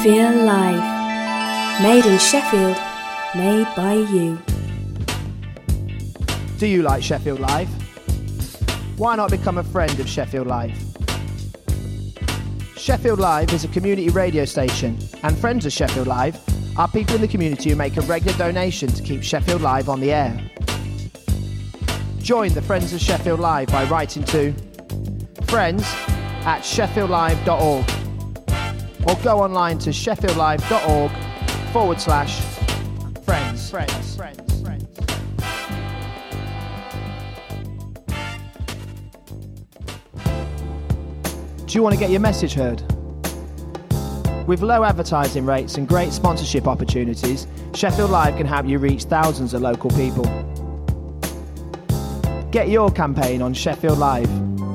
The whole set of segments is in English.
Sheffield Live. Made in Sheffield, made by you. Do you like Sheffield Live? Why not become a friend of Sheffield Live? Sheffield Live is a community radio station, and friends of Sheffield Live are people in the community who make a regular donation to keep Sheffield Live on the air. Join the Friends of Sheffield Live by writing to friends@sheffieldlive.org or go online to sheffieldlive.org/friends. Do you want to get your message heard? With low advertising rates and great sponsorship opportunities, Sheffield Live can help you reach thousands of local people. Get your campaign on Sheffield Live.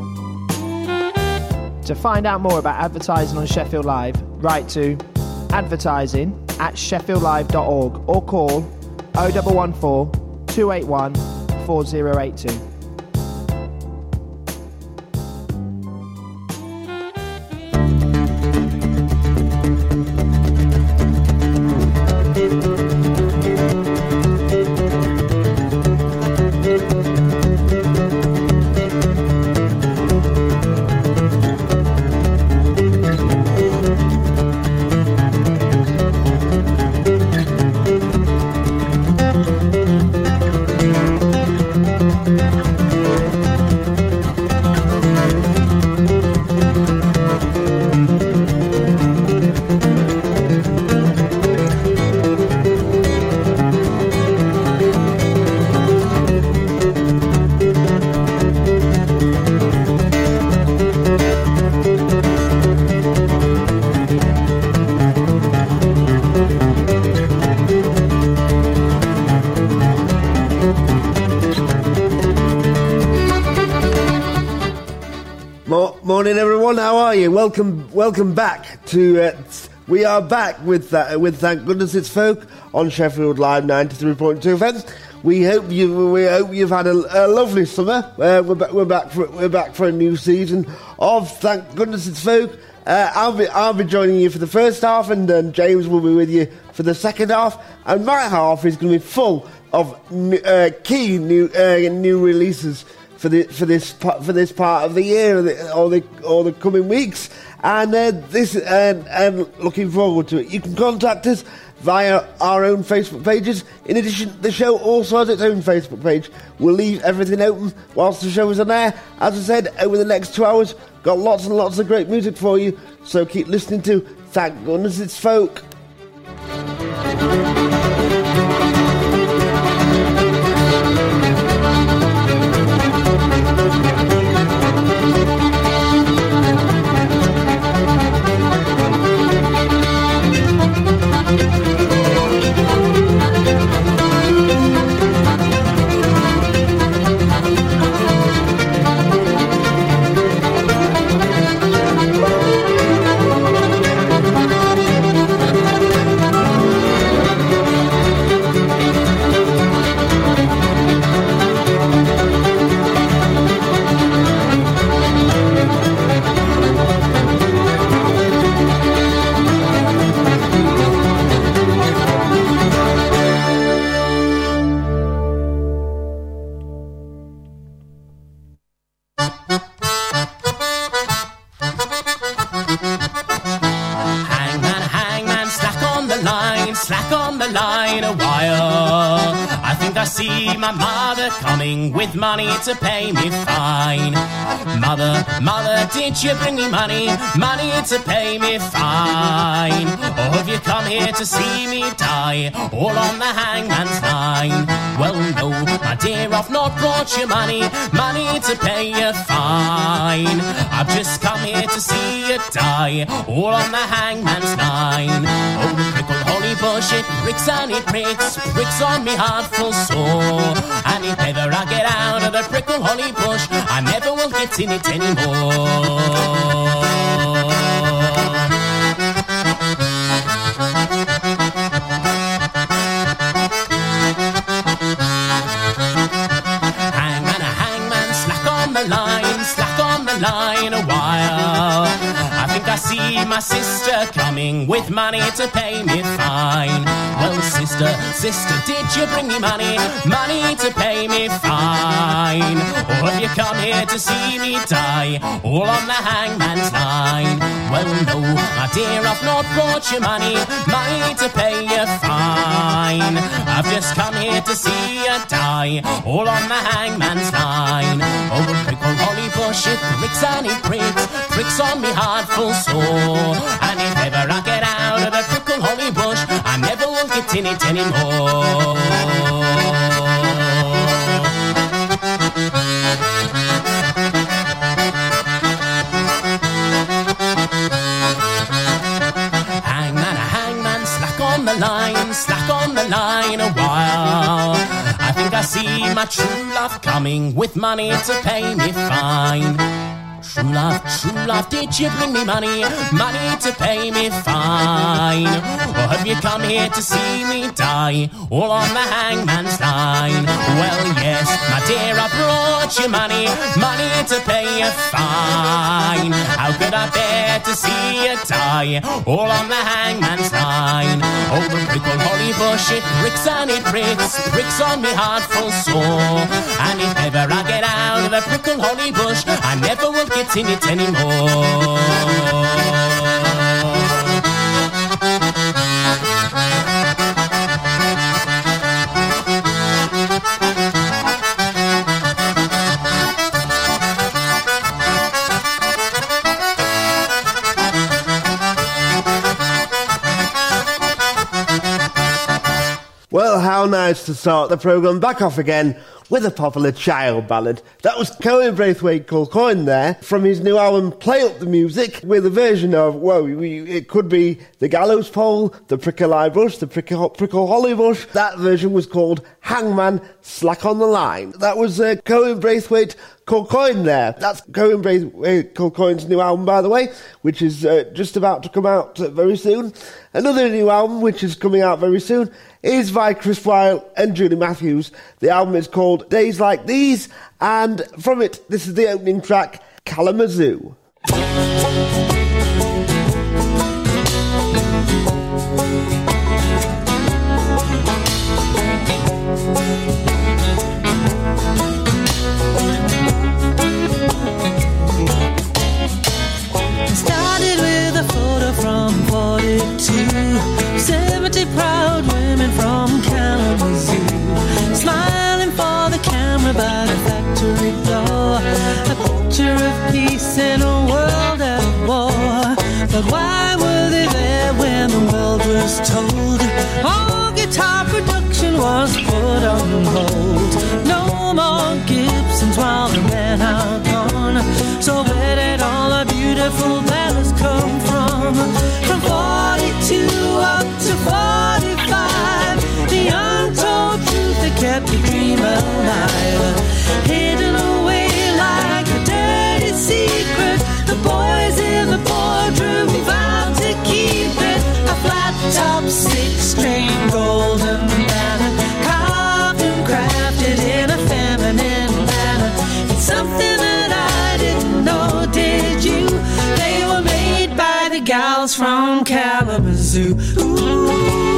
To find out more about advertising on Sheffield Live, write to advertising@sheffieldlive.org or call 0114 281 4082. Morning, everyone. How are you? Welcome back to. We are back with Thank Goodness It's Folk on Sheffield Live 93.2 FM. We hope you've had a lovely summer. We're back for a new season of Thank Goodness It's Folk. I'll be joining you for the first half, and then James will be with you for the second half. And my half is going to be full of key new releases for this part of the year or the coming weeks, and looking forward to it. You can contact us via our own Facebook pages. In addition, the show also has its own Facebook page. We'll leave everything open whilst the show is on air. As I said, over the next 2 hours, got lots and lots of great music for you. So keep listening to Thank Goodness It's Folk. My mother coming with money to pay me fine. Mother, did you bring me money to pay me fine? Or have you come here to see me die, all on the hangman's line? Well, no, my dear, I've not brought you money to pay you fine. I've just come here to see you die, all on the hangman's line. Oh, the prickle holy bush, it pricks and it pricks on me heart full sore. And if ever I get out of the prickle holly bush, I never will get in it anymore. Hangman, slack on the line a while. I think I see my sister coming with money to pay me fine. Well, sister, did you bring me money? Money to pay me fine? Or have you come here to see me die, all on the hangman's line? Well, no, my dear, I've not brought you money to pay you fine. I've just come here to see you die, all on the hangman's line. Oh, a prickle holly bush, it pricks and it pricks on me heart full sore. And if ever I get out of the prickle holly bush, I never will get in it anymore. Hangman, slack on the line a while. I think I see my true love coming with money to pay me fine. True love, did you bring me money to pay me fine? Or have you come here to see me die, all on the hangman's line? Well, yes, my dear, I brought you money to pay you fine. How could I bear to see you die, all on the hangman's line? Oh, the prickle holly bush, it pricks and it pricks on me heart full sore. And if ever I get out of the prickle holly bush, I never will get in it anymore. Well, how nice to start the programme back off again with a popular child ballad. That was Cohen Braithwaite Kilcoyne there, from his new album Play Up the Music, with a version of, well, it could be The Gallows Pole, The Prickle Eye Bush, The Prickle Holly Bush. That version was called Hangman, Slack on the Line. That was Cohen Braithwaite Kilcoyne there. That's Cohen Braithwaite Kilcoyne's new album, by the way, which is just about to come out very soon. Another new album, which is coming out very soon, is by Chris Wilde and Julie Matthews. The album is called Days Like These, and from it, this is the opening track, Kalamazoo. Started with a photo from 42, 70 proud women from Kalamazoo, smiling for the camera by the factory door, a picture of peace in a world at war. But why were they there when the world was told all guitar production was put on hold? No more Gibsons while the men are gone. So where did all the beautiful ballads come from? From 42 up to 45, the untold truth that kept the dream alive, hidden away like a dirty secret. The boys in the boardroom vowed to keep it. A flat top, 6-string golden banner, carved and crafted in a feminine manner. It's something that I didn't know, did you? They were made by the gals from Kalamazoo. Ooh.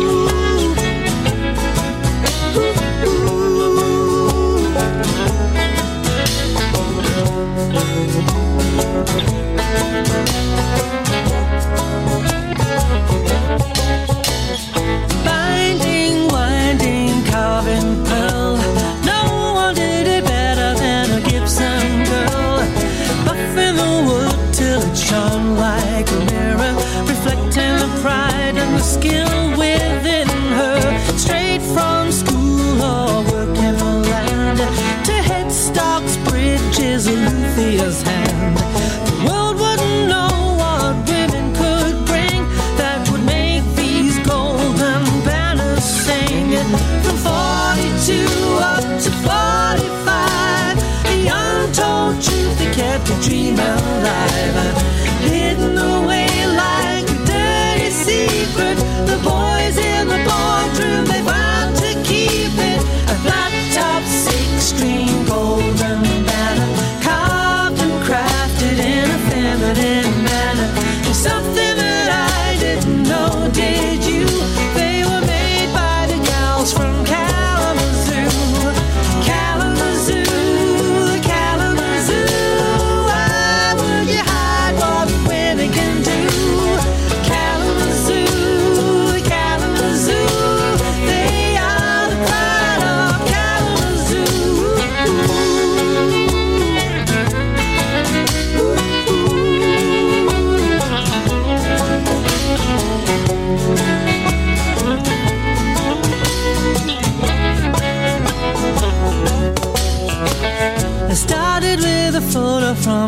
Binding, winding, carving pearl, no one did it better than a Gibson girl. Buffing the wood till it shone like a mirror, reflecting the pride and the skill within her. Straight from school or working the land, to headstocks, bridges, or Luthier's hand. The world wouldn't know what women could bring that would make these golden banners sing. From 42 up to 45, the untold truth that kept the dream alive, hidden away like a dirty secret. The boys in the boardroom, they vowed to keep it. A flat top, 6-string golden banner, carved and crafted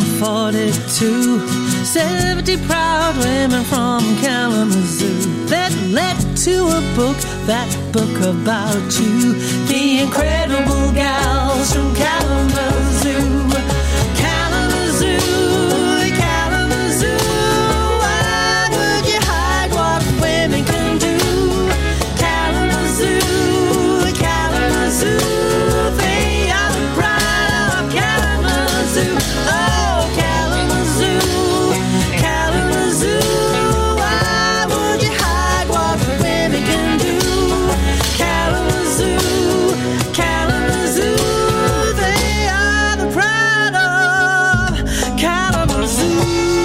42. 70 proud women from Kalamazoo that led to a book, that book about you. The incredible gals from Kalamazoo. Kalamazoo, Kalamazoo. Why would you hide what women can do? Kalamazoo, Kalamazoo. They are the pride of Kalamazoo. Oh, Kalamazoo, Kalamazoo. Why would you hide what women can do? Kalamazoo, Kalamazoo. They are the pride of Kalamazoo.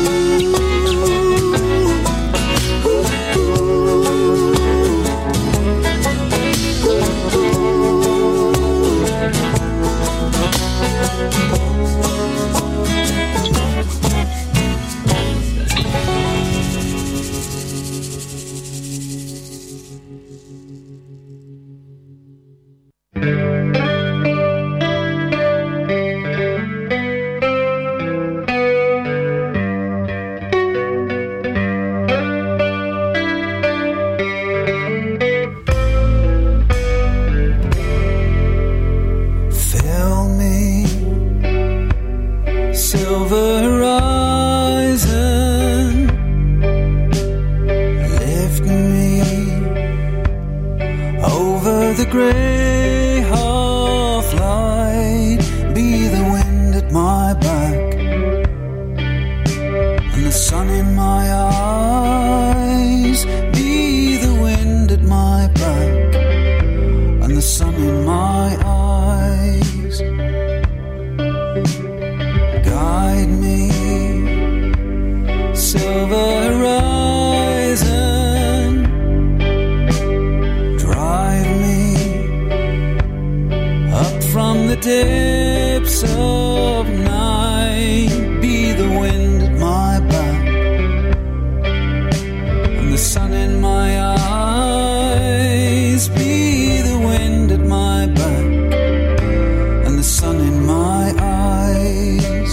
Fill me, silver horizon, lift me over the grey half-light, be the wind at my back and the sun in my eyes, be the wind at my back and the sun in my eyes. Guide me, silver horizon, drive me up from the depths of night, be the wind at my back and the sun in my eyes, be the wind at my back and the sun in my eyes.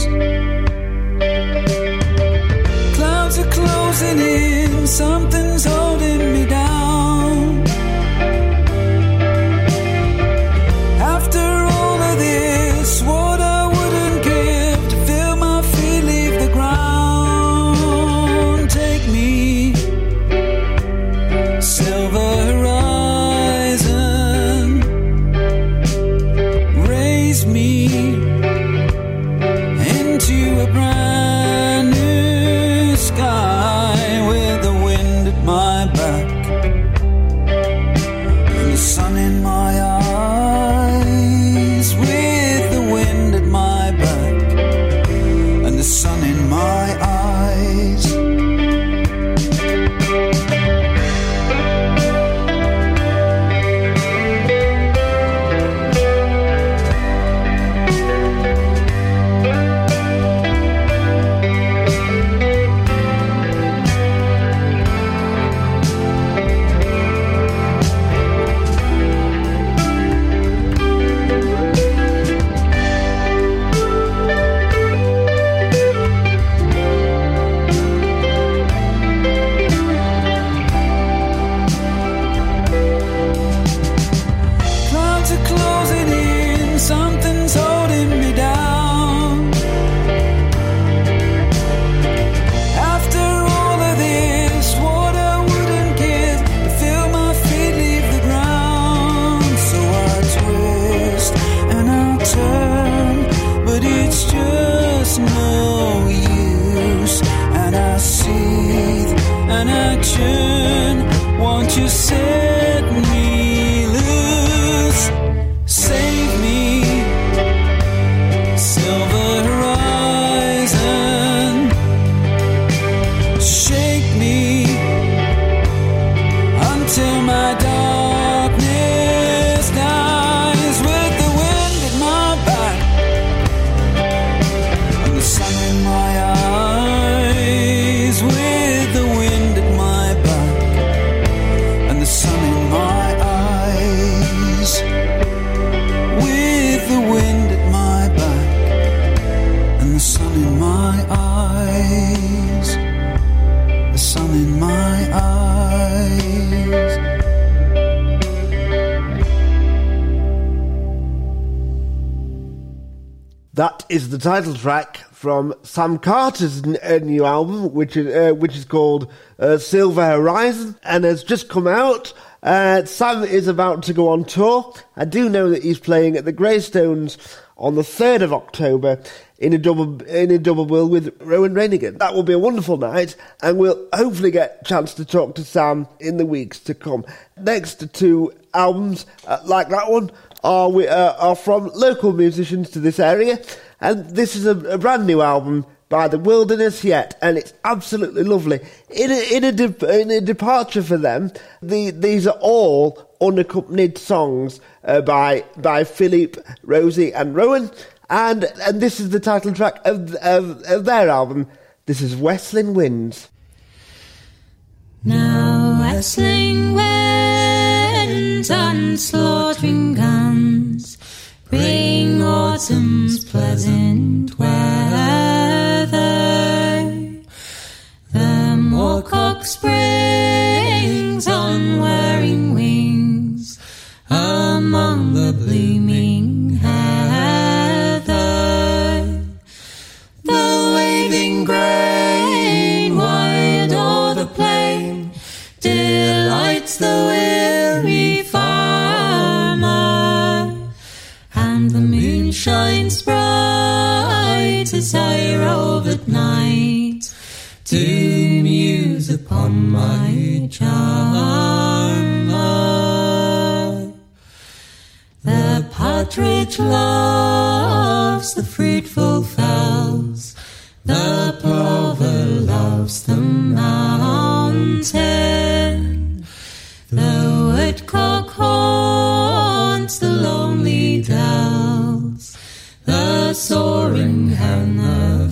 Clouds are closing in, something's holding me down. After all of this, what I wouldn't give to feel my feet leave the ground. Take me, silver horizon, raise me into a brand new sky with the wind at my back and the sun in my eyes, with the wind at my back and the sun in my eyes. Clouds are closing in, something's holding me down. After all of this, what I wouldn't give to feel my feet leave the ground. So I twist and I turn, but it's just no use. And I seethe and I churn, won't you set me loose? Save me, silver horizon, shake me until my darkness dies, with the wind at my back and the sun in my eyes, with the wind at my back and the sun in sun in my eyes. That is the title track from Sam Carter's new album, which is called Silver Horizon, and has just come out. Sam is about to go on tour. I do know that he's playing at the Greystones on the 3rd of October in a double bill with Rowan Reinigan. That will be a wonderful night, and we'll hopefully get a chance to talk to Sam in the weeks to come. Next two albums like that one are from local musicians to this area, and this is a brand new album by The Wilderness Yet, and it's absolutely lovely. In a departure for them, these are all unaccompanied songs by Philippe, Rosie and Rowan, and this is the title track of their album. This is Westling Winds. Now westling winds and slaughtering guns bring autumn's pleasant weather. The moorcock springs on wearing wings among the blooming heather. The waving grain wild o'er the plain delights the weary farmer, and the moon shines bright as I rove at night to muse upon my charmer. The partridge loves the fruitful fells, the plover loves the mountain, the woodcock haunts the lonely dells, the soaring hen the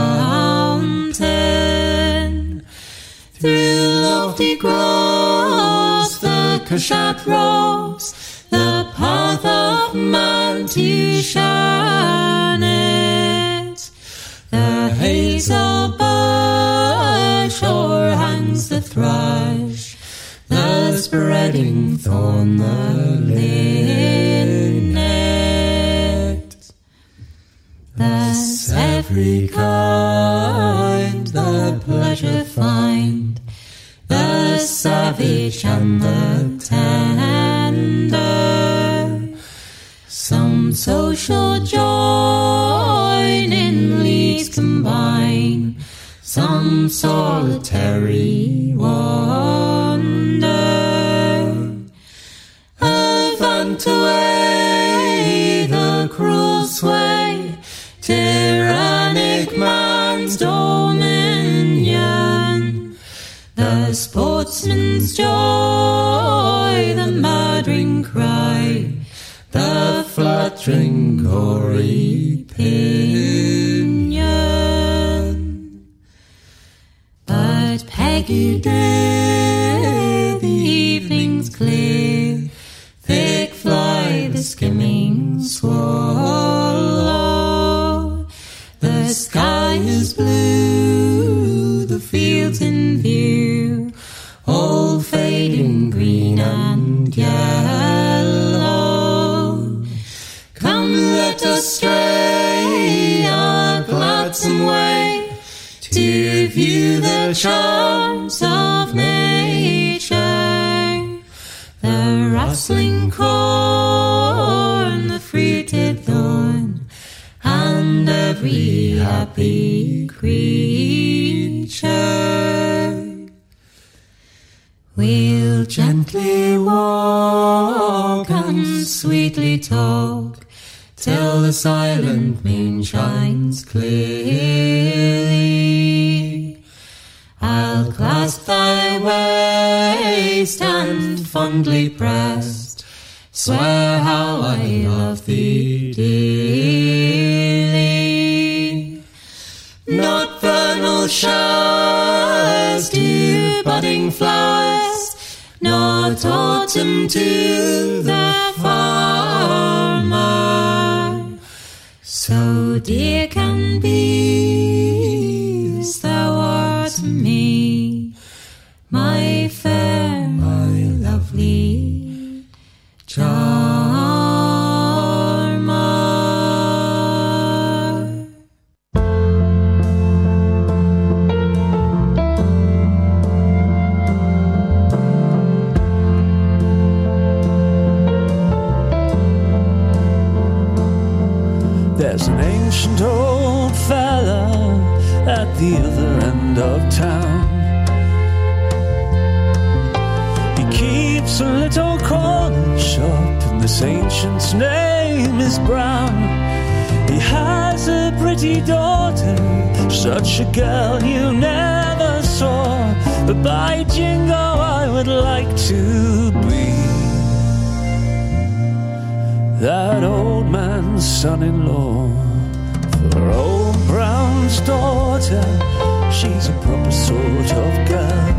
fountain. Through lofty groves the cushat roves, the path of man to shun it. The hazel bush o'erhangs the thrush, the spreading thorn the linnet. Thus every kind the pleasure find, the savage and the tender. Some social join in leagues combine, some solitary wander. Avant away the cruel sway, tyrannic man's dominion. The sportsman's joy, the murdering cry, the fluttering gory pinion. But Peggy dear, the evening's clear, thick fly the skimming swallow. The sky is blue, the fields in view, all fading green and yellow. Come, let us stray our gladsome way to view the charms of nature. The rustling corn, the fruited thorn, and every happy creature. We'll gently walk and sweetly talk till the silent moon shines clearly. I'll clasp thy waist and fondly pressed swear how I love thee dearly. Not vernal showers to budding flowers, not autumn to the farmer, so dear can be as thou art to me, There's an ancient old fella at the other end of town. He keeps a little corner shop, and this ancient's name is Brown. He has a pretty daughter, such a girl you never saw. But by jingo, I would like to be that old man's son-in-law. For old Brown's daughter, she's a proper sort of girl.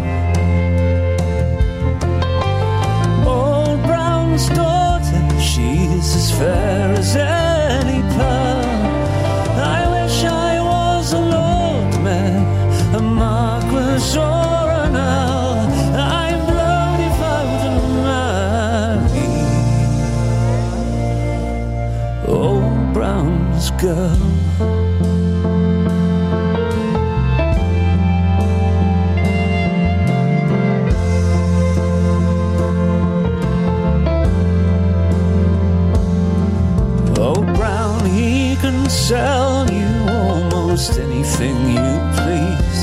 Old Brown's daughter, she's as fair as any pearl. I wish I was a lord mayor, a marquis or an earl. I'm blowed if I wouldn't marry old Brown's girl. Sell you almost anything you please.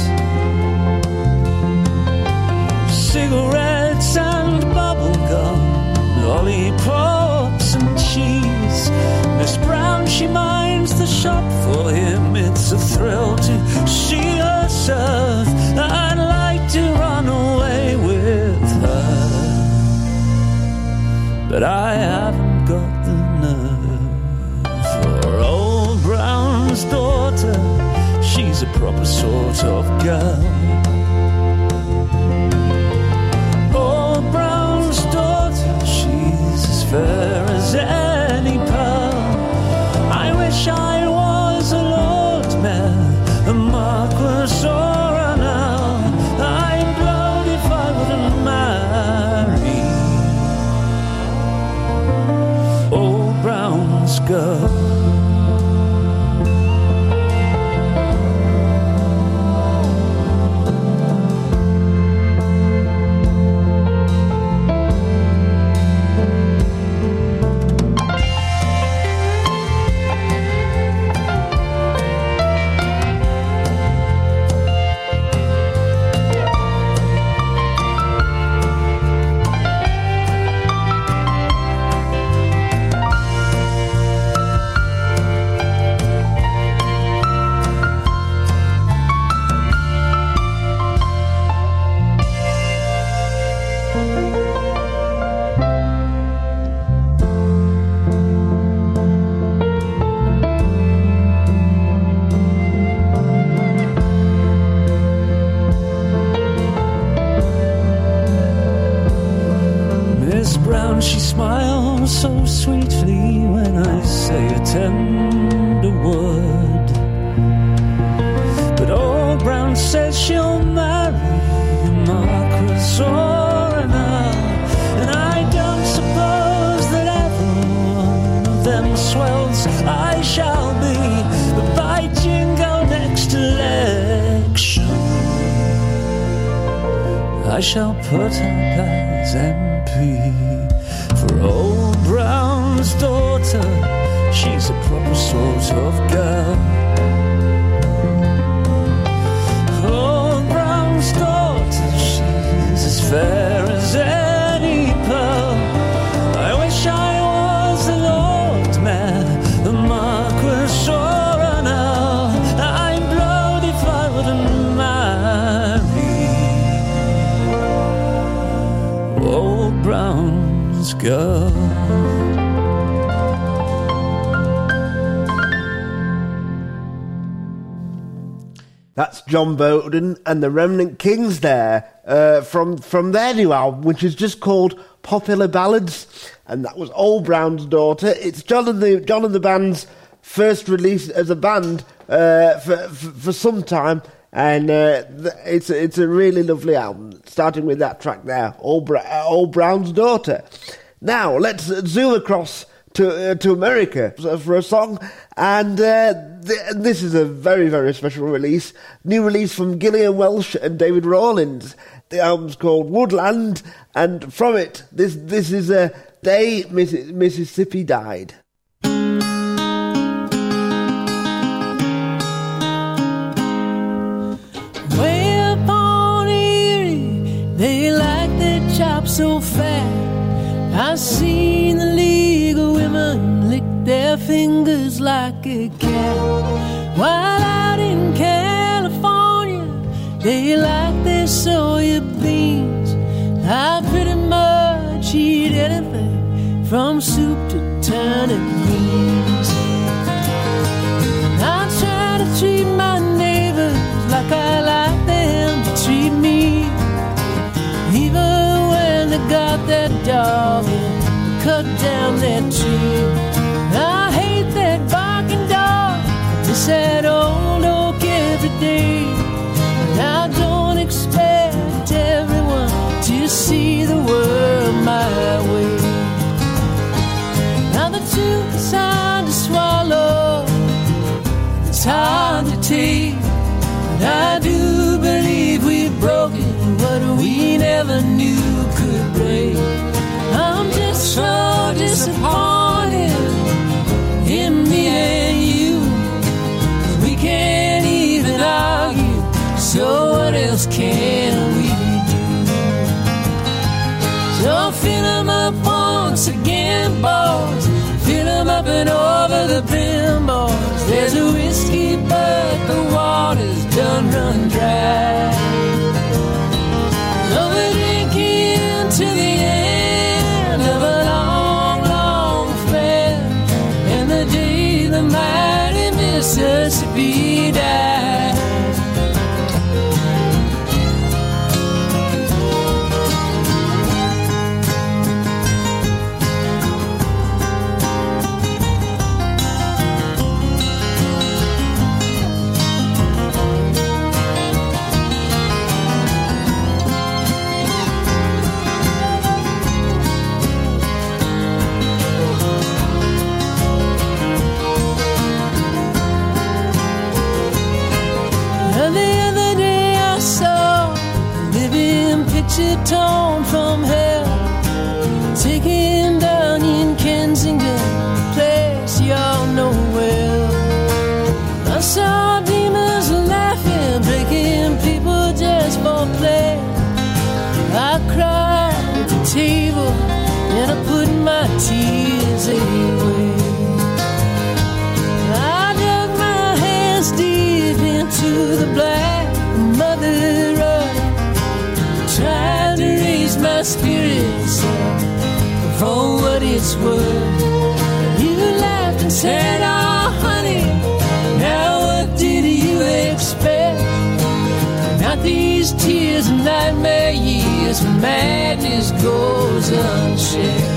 Cigarettes and bubblegum, lollipops and cheese. Miss Brown, she minds the shop for him. It's a thrill to see her serve. I'd like to run away with her, but I haven't got the nerve. For old Brown's daughter, she's a proper sort of girl. Old Brown's daughter, she's as fair as any pearl. I wish I was a lord mayor, a marquis or an earl. I'm blowed if I wouldn't marry old Brown's girl. She smiles so sweetly when I say a tender word. But old Brown says she'll marry a marquis or an earl, and I don't suppose that ever one of them swells I shall be. But by jingo, next election I shall put up as MP. For old Brown's daughter, she's a proper sort of girl. Old Brown's daughter, she's as fair as any pearl. I wish I was a lord mayor, a marquis or an earl. I'm blowed if I wouldn't marry old Brown's girl. That's John Bowden and the Remnant Kings there, from their new album, which is just called Popular Ballads, and that was Old Brown's Daughter. It's John and the band's first release as a band for some time, and it's a really lovely album, starting with that track there, Old Brown's Daughter. Now, let's zoom across to America for a song, and this is a very, very special release. New release from Gillian Welch and David Rawlins. The album's called Woodland, and from it, this is a Day Mississippi Died. chop so fat. I've seen the League of Women lick their fingers like a cat. While out in California, they like their soya beans. I pretty much eat anything from soup to turnip greens. I try to treat my neighbors like I like them to treat me. Even when they got that dog and cut down that tree. I hate that barking dog, miss that old oak every day. And I don't expect everyone to see the world my way. Now the truth is hard to swallow, it's hard to take, but I do believe we've broken what we never knew could break. I'm just so disappointed in me and you. We can't even argue, so what else can we do? So fill 'em up once again, boys. Fill 'em up and over the brim, boys. There's a whiskey, but the water's done run dry. So we're drinking to the end of a long, long fair, and the day the mighty Mississippi died. Tone from hell, taking down in Kensington, place y'all know well. I saw demons laughing, breaking people just for play. I cried at the table and I put my tears away. I dug my hands deep into the black mother earth, trying to raise my spirits for what it's worth. You laughed and said, oh honey, now what did you expect? Not these tears and nightmare years when madness goes unchecked.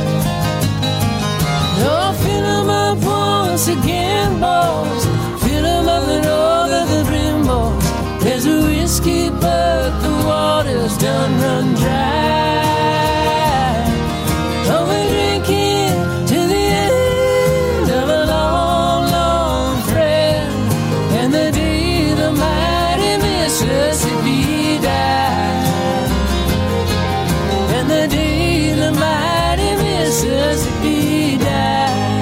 Oh, fill 'em up once again, boys. Fill 'em up and over the brim, boys. There's a whiskey, but the water's done run dry. Oh, we're drinking to the end of a long, long thread, and the day the mighty Mississippi died, and the day the mighty Mississippi died.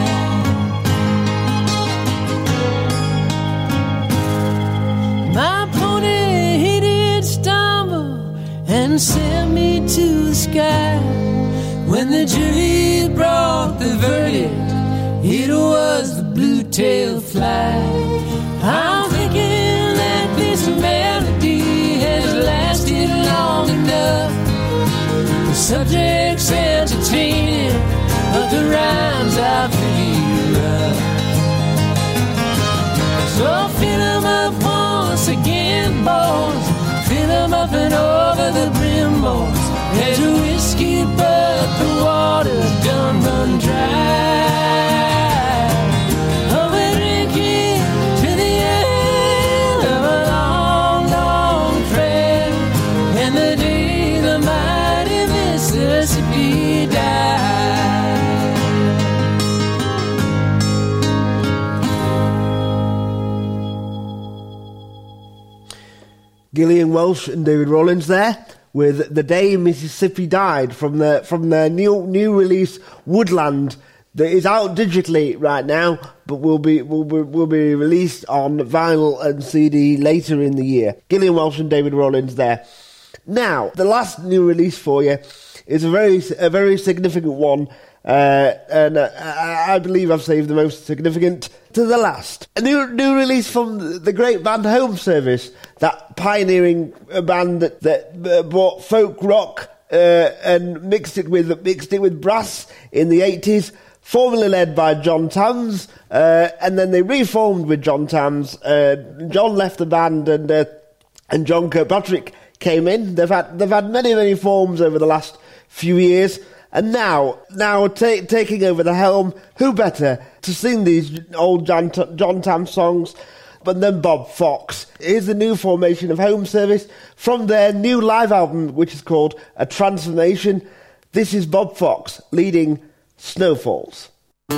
My pony, he did stumble and sent me to the sky. When the jury brought the verdict, it was the blue-tailed fly. I'm thinking that this melody has lasted long enough. The subject's entertaining, but the rhymes are pretty rough. So fill 'em up once again, boys. Fill 'em up and over the brim, boys. There's a whiskey, but the water's done run dry. Oh, we're drinking to the end of a long, long thread, and the day the mighty Mississippi died. Gillian Welch and David Rollins there with The Day Mississippi Died from their new release Woodland, that is out digitally right now, but will be released on vinyl and CD later in the year. Gillian Welch and David Rollins there. Now, the last new release for you is a very significant one, and I believe I've saved the most significant to the last. A new release from the great band Home Service, that pioneering band that brought folk rock and mixed it with brass in the 80s. Formerly led by John Tams, and then they reformed with John Tams. John left the band, and John Kirkpatrick came in. They've had many forms over the last few years, and now taking over the helm, who better to sing these old John Tams songs but then Bob Fox. Here's the new formation of Home Service from their new live album, which is called A Transformation. This is Bob Fox leading Snowfalls.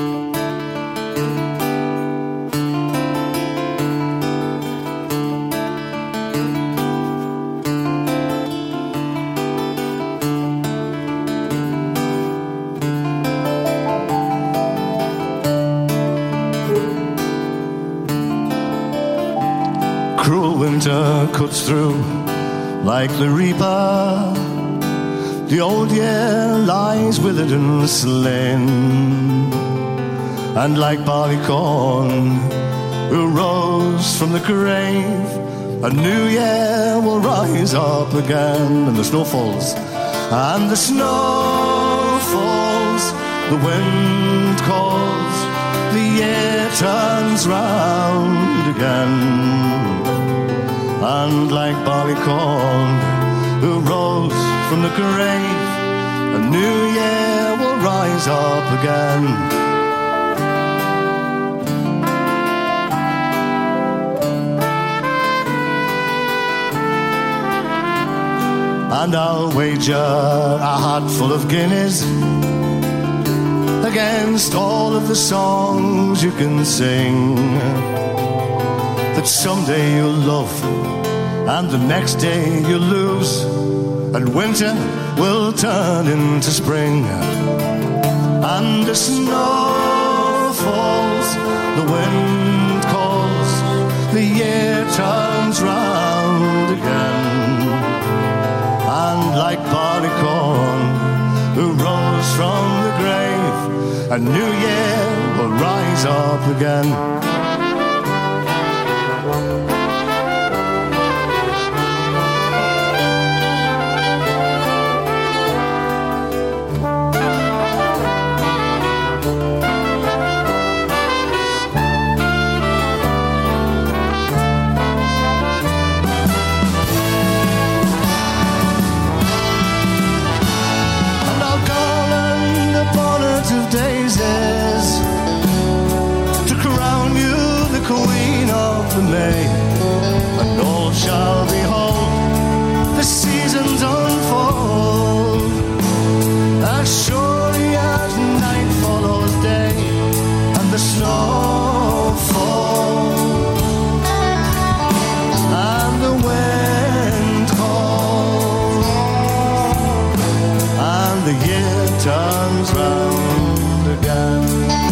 Cruel winter cuts through like the reaper. The old year lies withered and slain, and like barley corn who rose from the grave, a new year will rise up again. And the snow falls, and the snow falls, the wind calls, the year turns round again. And like barley corn who rose from the grave, a new year will rise up again. And I'll wager a hatful of guineas against all of the songs you can sing, that someday you'll love and the next day you'll lose, and winter will turn into spring. And the snow falls, the wind calls, the year turns round again. And like barley corn who rose from the grave, a new year will rise up again. May, and all shall behold the seasons unfold, as surely as night follows day and the snow falls and the wind calls and the year turns round again.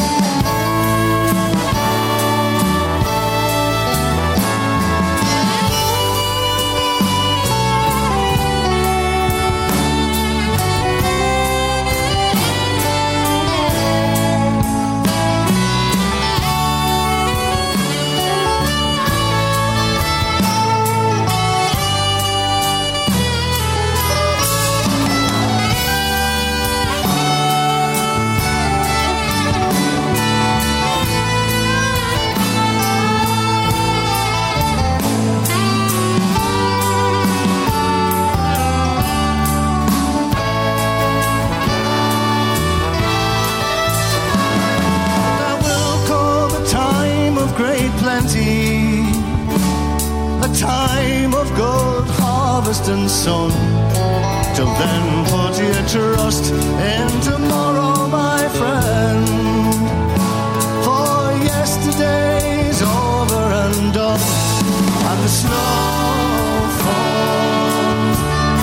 A time of good harvest and sun. Till then put your trust in tomorrow, my friend, for yesterday's over and done, and the snow falls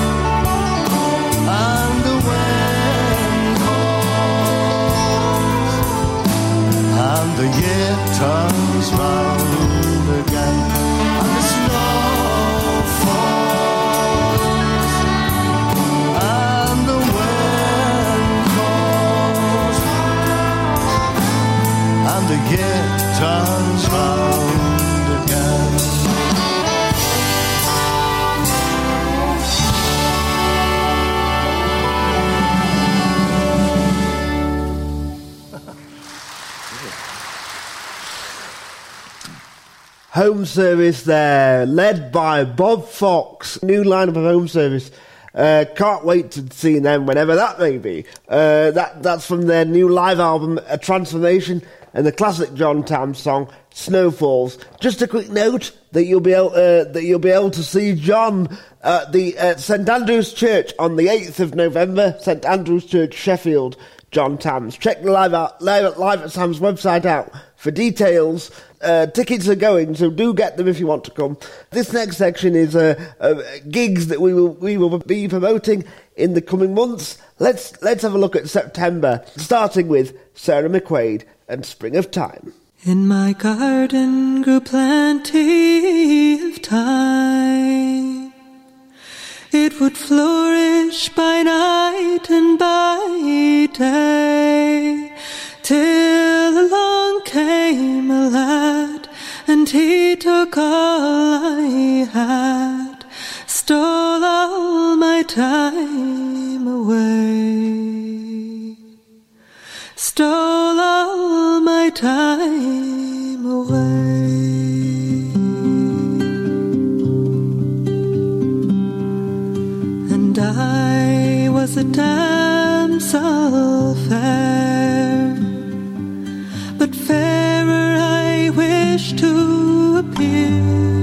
and the wind calls and the year turns round again. And the snow falls and the wind Home Service there, led by Bob Fox. New lineup of Home Service. Can't wait to see them whenever that may be. That's from their new live album, A Transformation, and the classic John Tam song, Snowfalls. Just a quick note that you'll be able to see John at the St Andrew's Church on the 8th of November. St Andrew's Church, Sheffield. John Tams. Check the live at Sam's website out for details. Tickets are going, so do get them if you want to come. This next section is gigs that we will be promoting in the coming months. Let's have a look at September, starting with Sarah McQuaid and Spring of Time. In my garden grew plenty of thyme. It would flourish by night and by day, till along came a lad, and he took all I had, stole all my time away, stole all my time away. And I was a damsel fair, but fairer I wish to appear.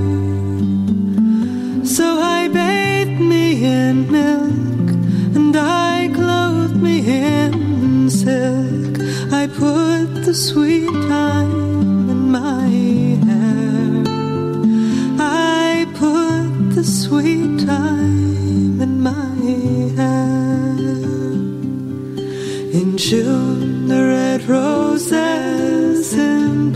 So I bathed me in milk, and I clothed me in silk. I put the sweet time in my hair. I put the sweet time in my hair. In June the red roses in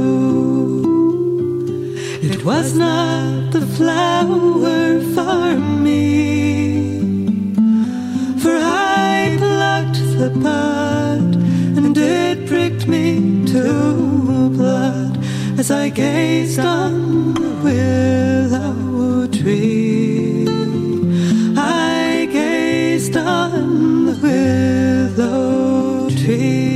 bloom. It was not the flower for me, for I plucked the bud, and it pricked me to blood as I gazed on the willow tree. I gazed on the willow tree.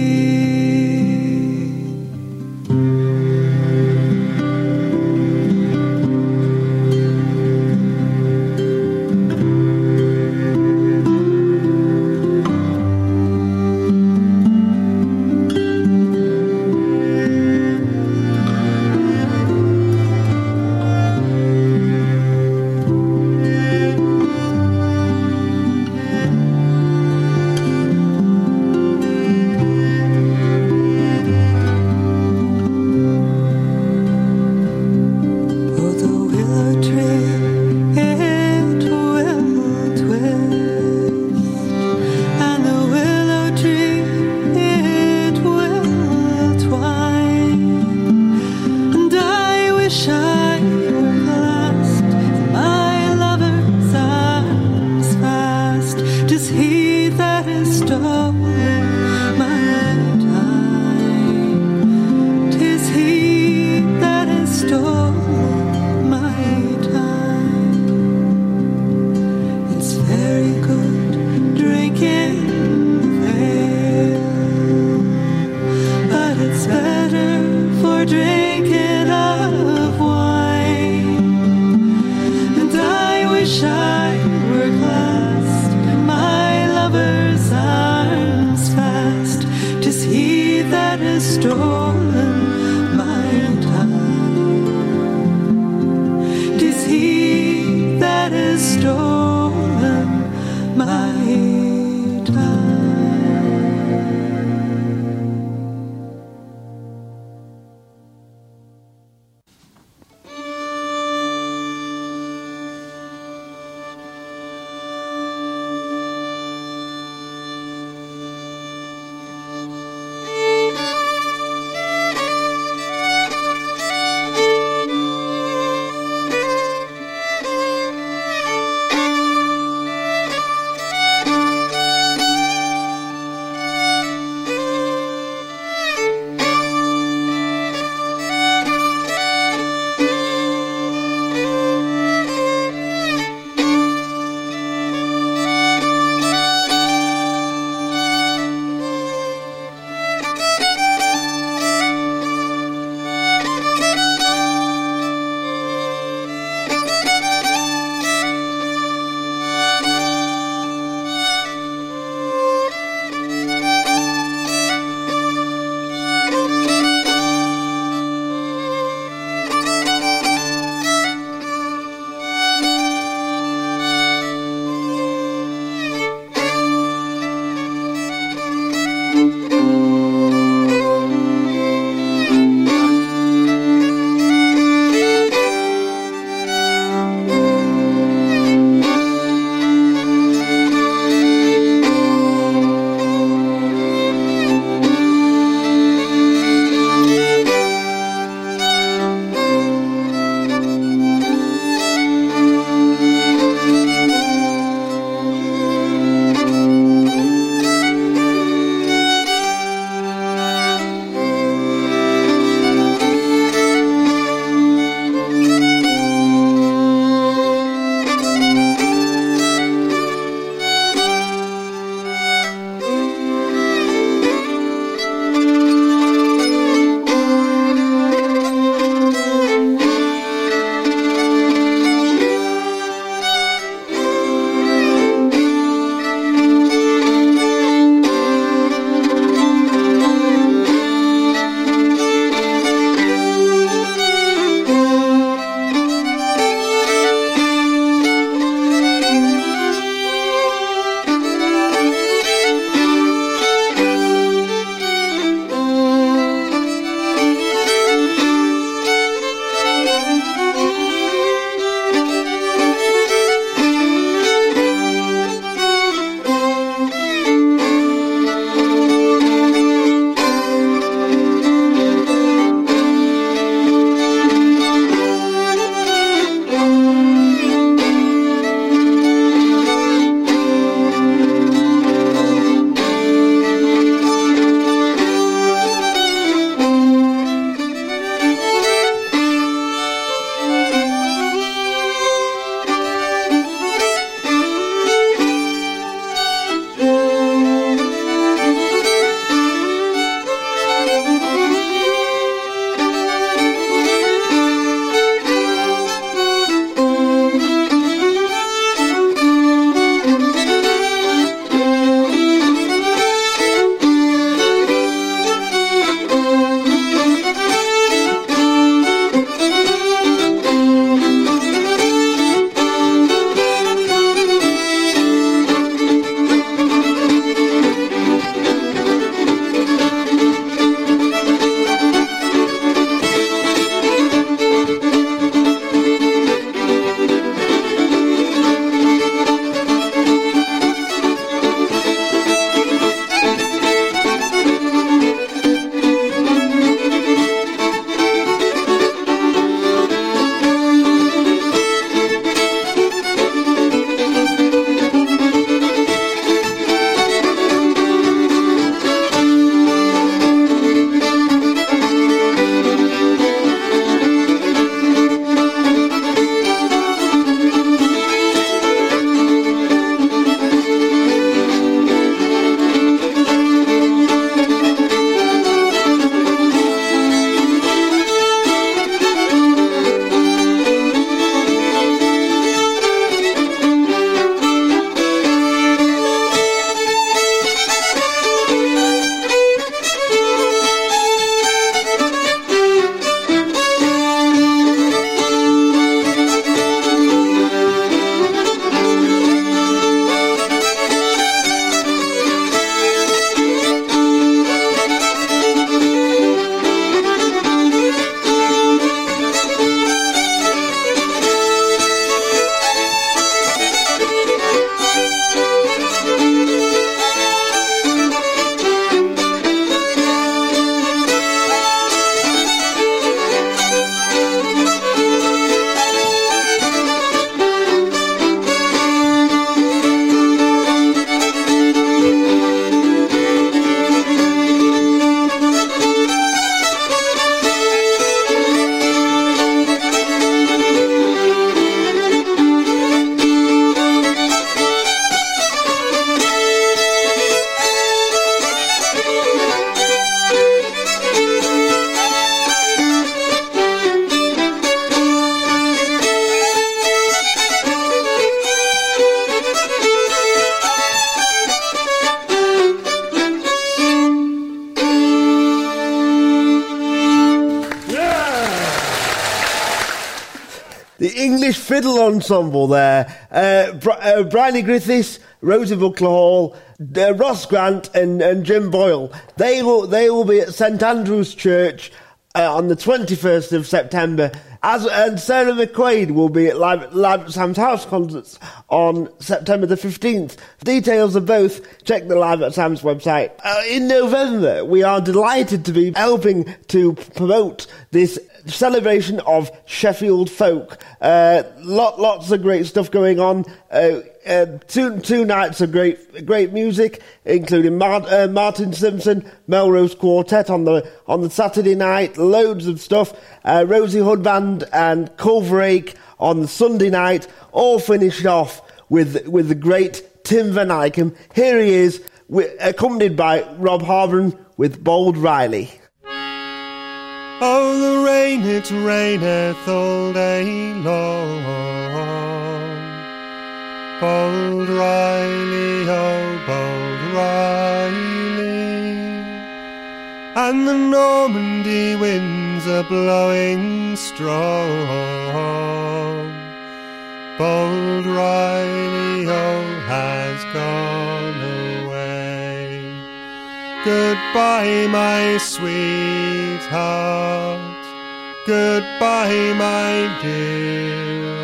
English Fiddle Ensemble there. Bryony Griffiths, Rosie Buckler Hall, Ross Grant and Jim Boyle. They will be at St Andrew's Church on the 21st of September. And Sarah McQuaid will be at Live at Sam's House concerts on September the 15th. For details of both, check the Live at Sam's website. In November, we are delighted to be helping to promote this celebration of Sheffield folk. Lots of great stuff going on. Two nights of great music, including Martin Simpson, Melrose Quartet on the Saturday night. Loads of stuff. Rosie Hood Band and Culverake on the Sunday night. All finished off with the great Tim Van Eyckham. Here he is, accompanied by Rob Harbron with Bold Riley. Oh, the rain, it raineth all day long. Bold Riley, oh, Bold Riley. And the Normandy winds are blowing strong. Bold Riley, oh, has gone away. Goodbye, my sweetheart. Goodbye, my dear.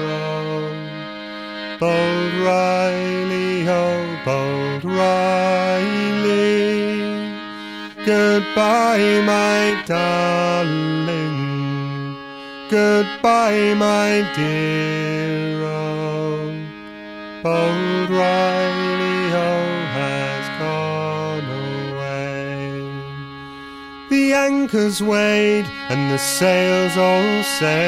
Bold Riley, oh, Bold Riley. Goodbye, my darling. Goodbye, my dear. Oh, Bold Riley, oh, has gone away. The anchors weighed and the sails all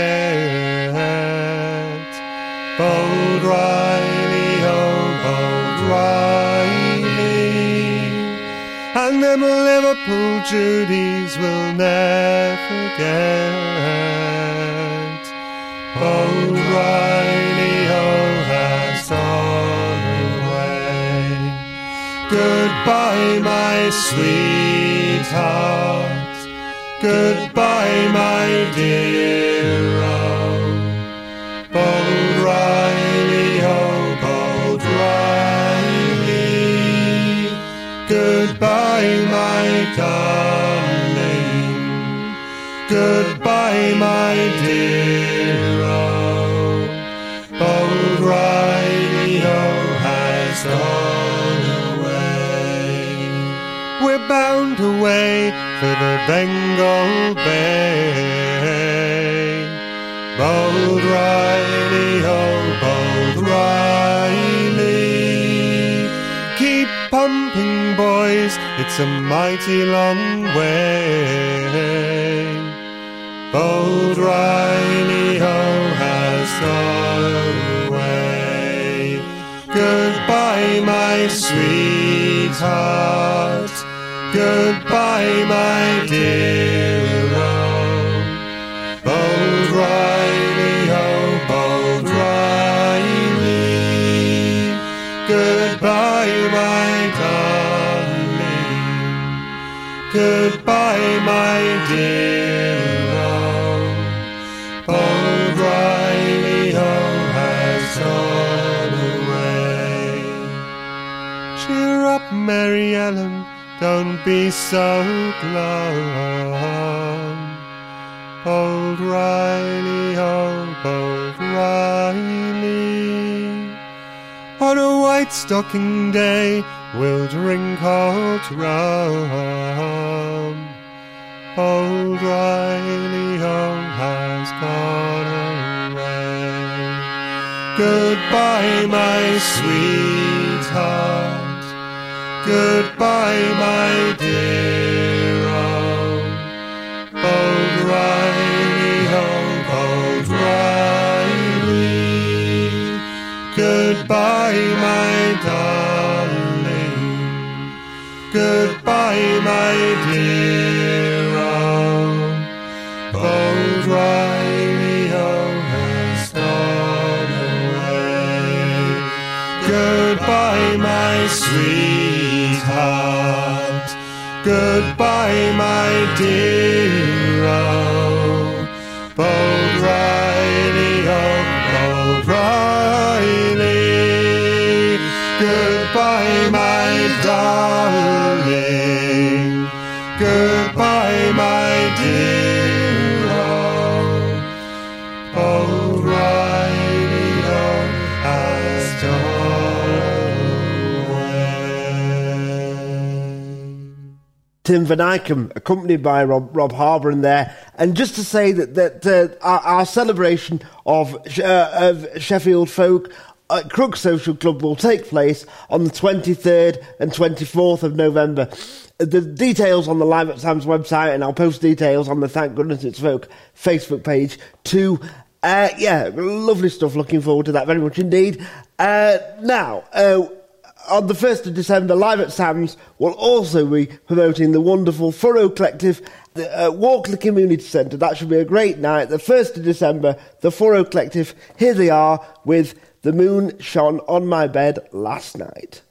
set. Bold Riley, oh, Bold Riley. And them Liverpool Judies will never forget. Bold Riley, oh, has gone away. Goodbye, my sweetheart. Goodbye, my dear. Oh, Bold Riley, oh, Bold Riley. Goodbye, my darling. Goodbye, my dear. Oh, Bold Riley, oh, has gone away. We're bound away for the Bengal Bay. Bold Riley, oh, Bold Riley. Keep pumping, boys, it's a mighty long way. Bold Riley, oh, has gone away. Goodbye, my sweetheart. Goodbye, my dear. Oh, Bold Riley, oh, Bold Riley. Goodbye, my darling. Goodbye, my dear. Oh, Bold Riley, oh, has gone away. Cheer up, Mary Ellen, don't be so glum. Bold Riley, oh, Bold Riley. On a white stocking day, we'll drink hot rum. Bold Riley, oh, has gone away. Goodbye, my sweetheart. Goodbye, my dear. Oh, Bold Riley, oh, Bold Riley. Goodbye, my darling. Goodbye, my dear. Oh, Bold Riley, oh, has gone away. Goodbye, my sweetheart. Goodbye, my dear. Oh, Bold Riley, oh, Bold darling. Goodbye, my dear. Old radio has gone away. Tim Van Eyckham, accompanied by Rob Harbour there. And just to say that our celebration of Sheffield folk at Crooks Social Club will take place on the 23rd and 24th of November. The details on the Live at Sam's website, and I'll post details on the Thank Goodness It's Folk Facebook page too. Lovely stuff. Looking forward to that very much indeed. Now, on the 1st of December, Live at Sam's will also be promoting the wonderful Furrow Collective at Walkley Community Centre. That should be a great night. The 1st of December, the Furrow Collective, here they are with The Moon Shone on My Bed Last Night.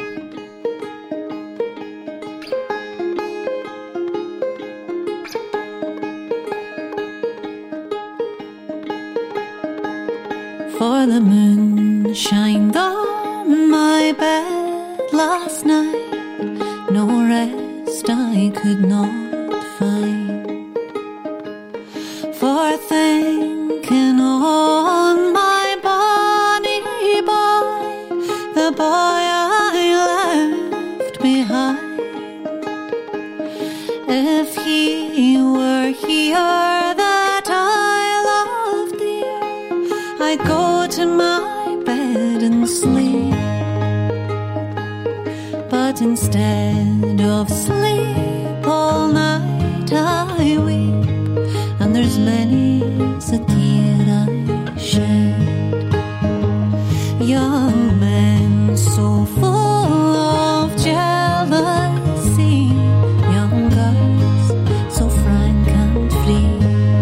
For the moon shined on my bed last night, no rest I could not find, for thinking on my bonny boy, the boy I left behind. If he were here that I loved dear, I'd go to my bed and sleep. But instead of sleep all night I weep, and there's many's a tear I shed. Young men so full of jealousy, young girls so frank and free.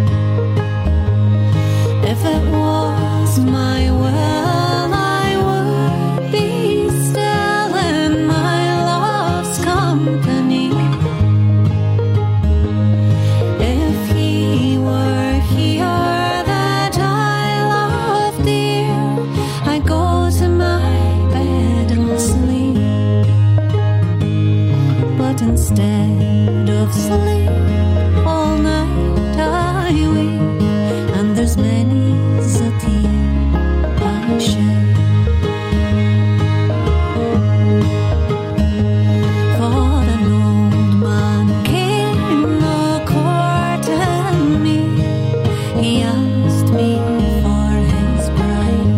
If it was my will, I would be still in my love's company. If he were here that I love dear, I'd go to my bed and sleep. But instead of sleep all night I weep, and there's many's a tear I shed. For an old man came a-courting me, he asked me for his bride.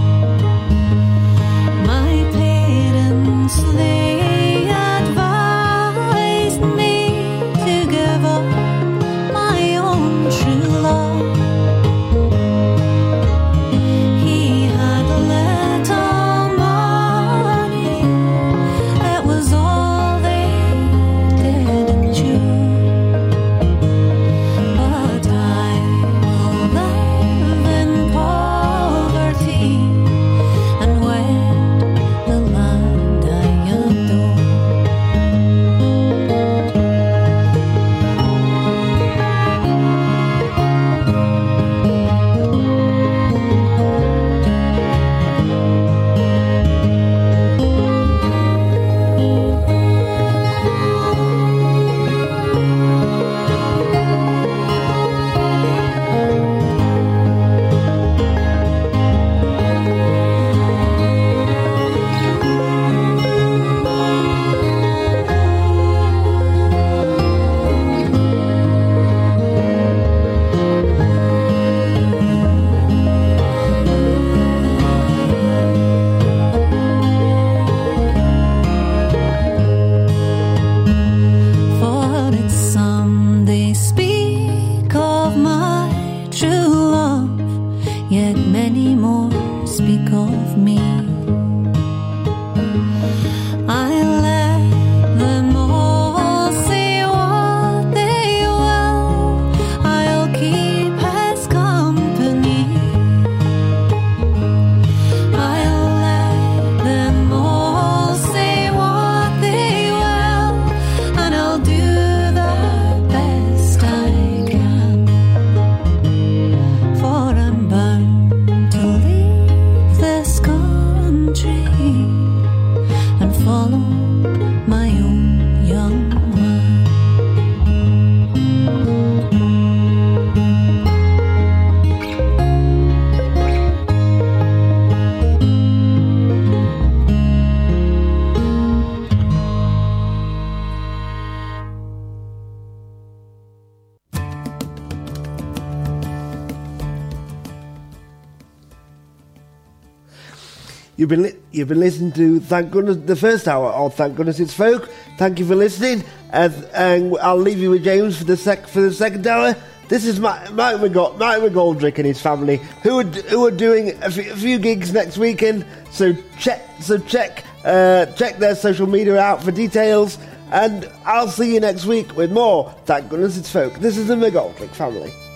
My parents, they advised me to my own young one. You've been listening to Thank Goodness, the first hour of Thank Goodness It's Folk. Thank you for listening, and I'll leave you with James for the second hour. This is Mike McGoldrick and his family who are doing a few gigs next weekend. So check their social media out for details, and I'll see you next week with more Thank Goodness It's Folk. This is the McGoldrick family.